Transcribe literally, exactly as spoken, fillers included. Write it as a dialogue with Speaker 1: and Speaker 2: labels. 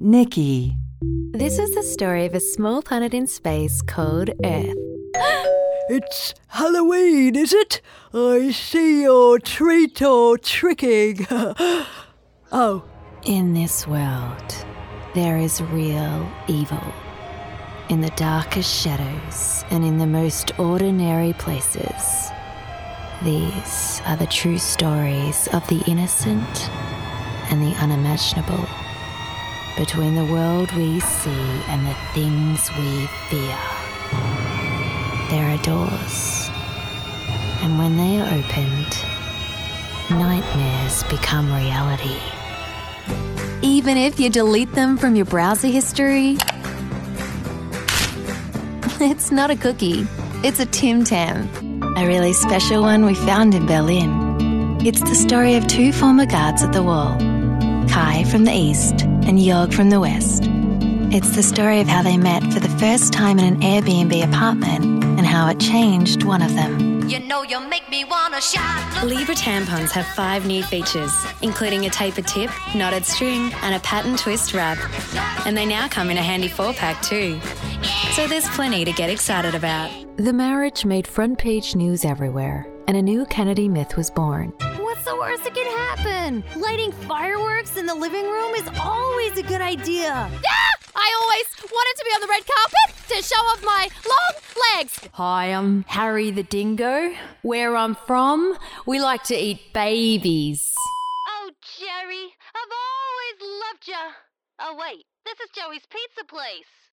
Speaker 1: Nikki.
Speaker 2: This is the story of a small planet in space called Earth.
Speaker 3: It's Halloween, is it? I see your treat or tricking. Oh.
Speaker 2: In this world, there is real evil. In the darkest shadows and in the most ordinary places. These are the true stories of the innocent and the unimaginable. Between the world we see and the things we fear. There are doors, and when they are opened, nightmares become reality. Even if you delete them from your browser history, it's not a cookie, it's a Tim Tam, a really special one we found in Berlin. It's the story of two former guards at the wall, Kai from the east and Jörg from the west. It's the story of how they met for the first time in an Airbnb apartment and how it changed one of them.
Speaker 4: You know you make me wanna shout.
Speaker 2: Libra tampons have five new features, including a tapered tip, knotted string, and a pattern twist wrap. And they now come in a handy four-pack too. So there's plenty to get excited about.
Speaker 1: The marriage made front page news everywhere, and a new Kennedy myth was born.
Speaker 5: What's the worst that can happen? Lighting fireworks in the living room is always a good idea.
Speaker 6: Yeah! I always wanted to be on the red carpet to show off my long legs.
Speaker 7: Hi, I'm Harry the Dingo. Where I'm from, we like to eat babies.
Speaker 4: Oh, Jerry, I've always loved you. Oh, wait, this is Joey's Pizza Place.